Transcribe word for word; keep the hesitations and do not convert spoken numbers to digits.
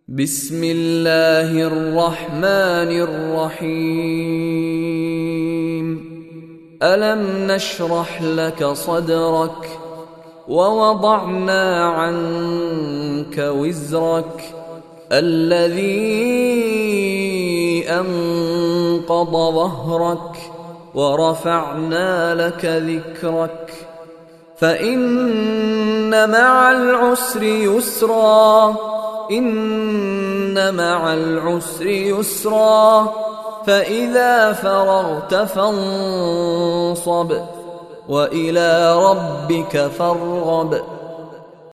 بسم الله الرحمن الرحيم. ألم نشرح لك صدرك ووضعنا عنك وزرك الذي أنقض ظهرك ورفعنا لك ذكرك فإن مع العسر يسرا إن مع العسر يسرا فإذا فرغت فانصب وإلى ربك فارغب